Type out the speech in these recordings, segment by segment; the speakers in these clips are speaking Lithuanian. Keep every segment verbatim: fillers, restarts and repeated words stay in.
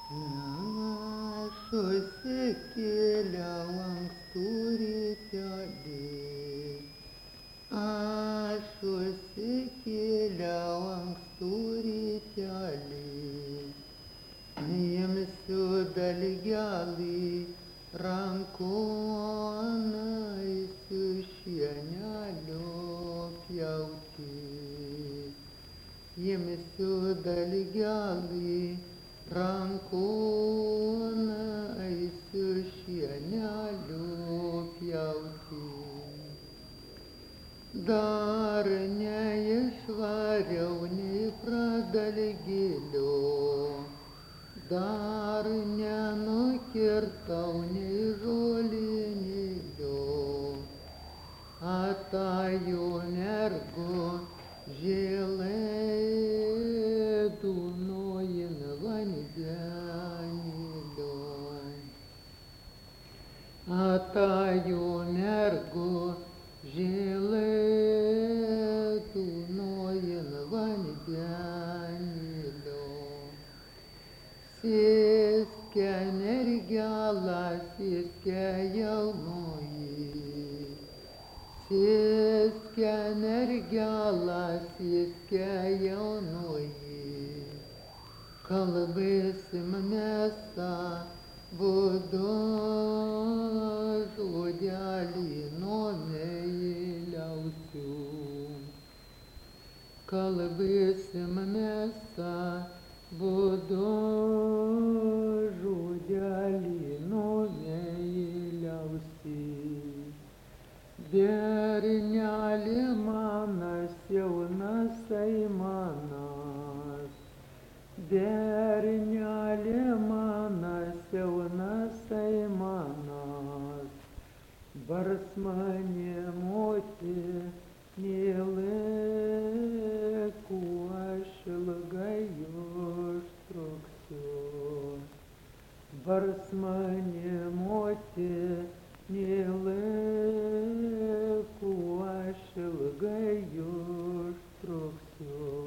Aš užsikėliau ankstų rytelį, aš užsikėliau ankstų rytelį, imsiu dalgelį rankoną, eisiu šienelio pjauti. Imsiu dalgelį rankoną, eisiu šienelio pjauti. Dar neišvariau nei pradalgėlio, dar nenukirtau nei žolinėlio. Atajo mergo žėlė dūnojin vandenėlio. Atajo mergo žėlė dūnojin vandenėlio. Sėskia mergela, sėskia jaunoji, sėskia mergela, sėskia jaunoji, kalbėsim mesą būdu žodelį nuo meiliausių. Kalbėsim mesą būdu žodelį nuo meiliausių. Berneli manas, jaunas aimanas, berneli manas, jaunas aimanas, bars mane moti, mielai, kuo aš ilgai užtruksiu. Bars mane moti, mielai, kuo aš ilgai užtruksiu.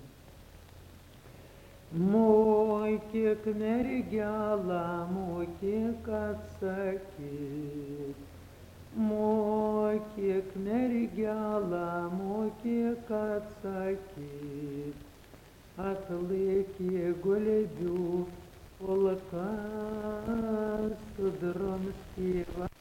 Mokyk mergelą, mokyk atsakyt, mokyk mergelą, mokyk atsakyt, atlaikė gulbių pulkas, sudrumstė